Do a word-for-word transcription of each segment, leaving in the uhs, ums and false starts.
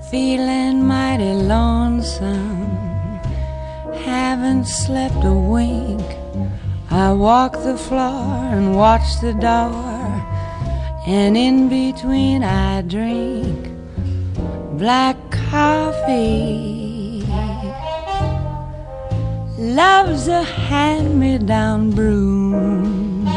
feeling mighty lonesome, haven't slept a wink. I walk the floor and watch the door, and in between I drink black coffee. Love's a hand-me-down broom.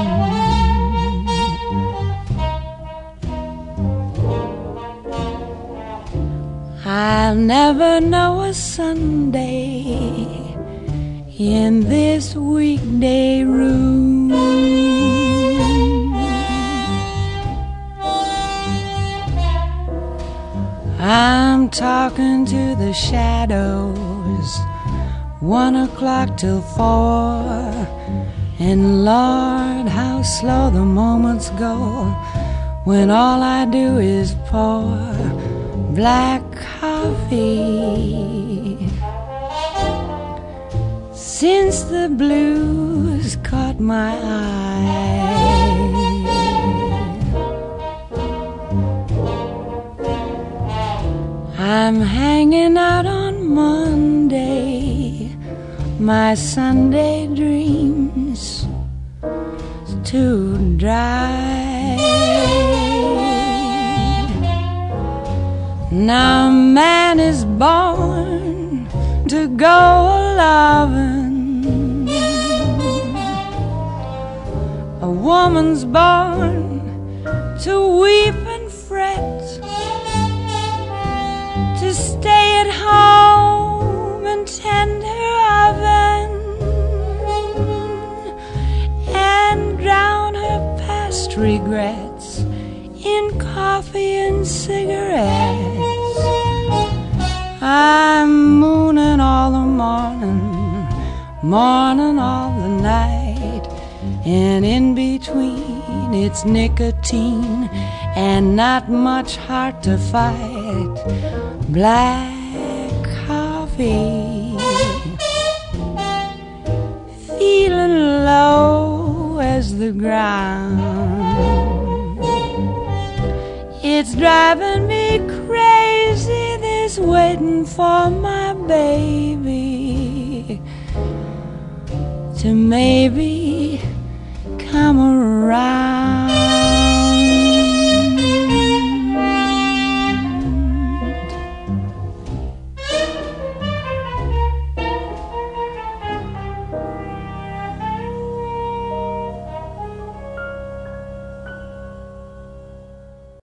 I'll never know a Sunday in this weekday room. I'm talking to the shadows, one o'clock till four, and Lord, how slow the moments go when all I do is pour black coffee. Since the blues caught my eye, I'm hanging out on Monday, my Sunday dreams too dry. Now man is born to go a-lovin', a woman's born to weep and fret, to stay at home and tend her oven, and drown her past regrets in coffee and cigarettes. I'm mooning all the morning, morning all the night, and in between it's nicotine and not much heart to fight. Black coffee, feeling low as the ground. It's driving me crazy, this waiting for my baby to maybe come around.